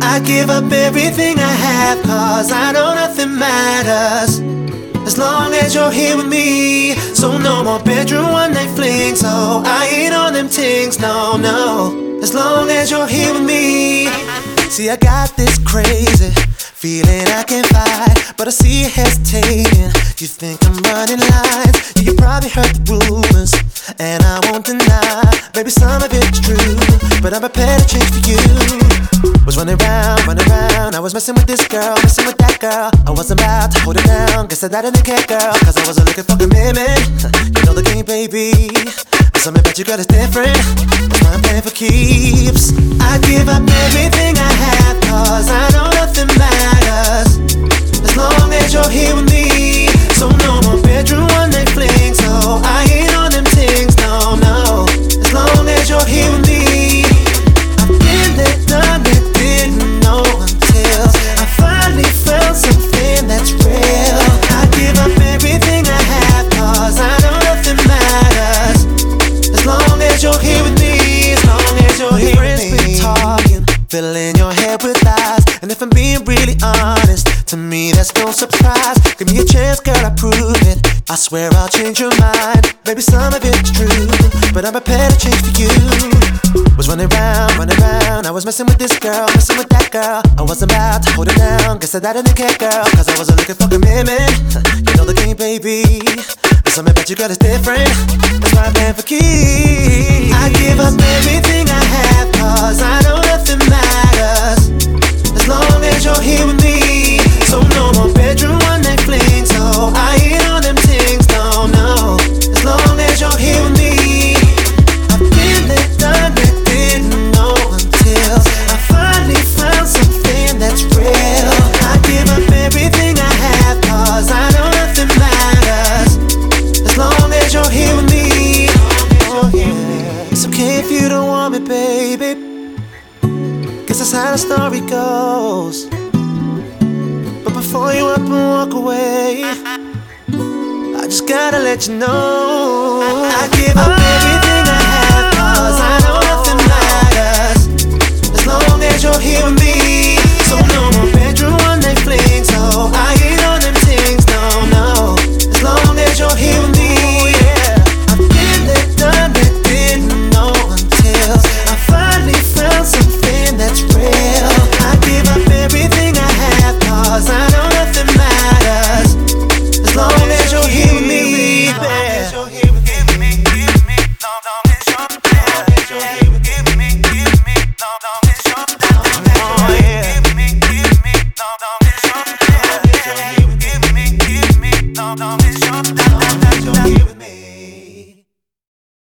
I give up everything I have, cause I know nothing matters as long as you're here with me. So no more bedroom one night flings, so I ain't on them things, no, no, as long as you're here with me. See, I got this crazy feeling I can't fight, but I see you hesitating. You think I'm running lines, yeah, you probably heard the rumors, and I won't deny, maybe some of it's true, but I'm prepared to change for you. Was running around, I was messing with this girl, messing with that girl. I wasn't about to hold it down, guess that I didn't care, girl, cause I wasn't looking for commitment. You know the game, baby, but something about you, girl, is different. That's why I'm playing for keeps. I give up everything I have, cause I know nothing matters as long as you're here with me. So no more bedroom one night flings, so I ain't on them things, no, no, as long as you're here with me. I've been there, done it, didn't know until I finally found something that's real. I give up everything I have, cause I know nothing matters as long as you're here with me, as long as you're here with me. Been talking, filling your head with lies, and if I'm being really honest, to me that's no surprise. Give me a chance, girl, I prove it. I swear I'll change your mind. Maybe some of it's true, but I'm prepared to change for you. Was running around, I was messing with this girl, messing with that girl. I wasn't about to hold it down, guess that I didn't care, girl, cause I wasn't looking for commitment. You know the game, baby, but something about you, girl, is different. That's why I'm playing for keys. I give up everything I have, cause I know nothing matters as long as you're here with me. So no more bedroom one night flings, so I ain't on them things, no, no, as long as you're here with me. I've been there, done it, didn't know until I finally found something that's real. I give up everything I have, cause I know nothing matters as long as you're here with me. It's okay if you don't want me, baby, guess that's how the story goes. But before you up and walk away, I just gotta let you know I give up everything I have, cause I know nothing matters as long as you're here with me. So no more bedroom one night flings, so I ain't on them things, no, no, as long as you're here with me. Yeah, I've been there, done it, didn't know until I finally found something that's real. I give up everything I have, cause I know nothing matters as long as you're here with me. As long as you're here with me, long as you're there. As you're here with me, long as you're there. Oh yeah. Give me, long as you're there. As you're here with me, long as you're there. As you're here with me.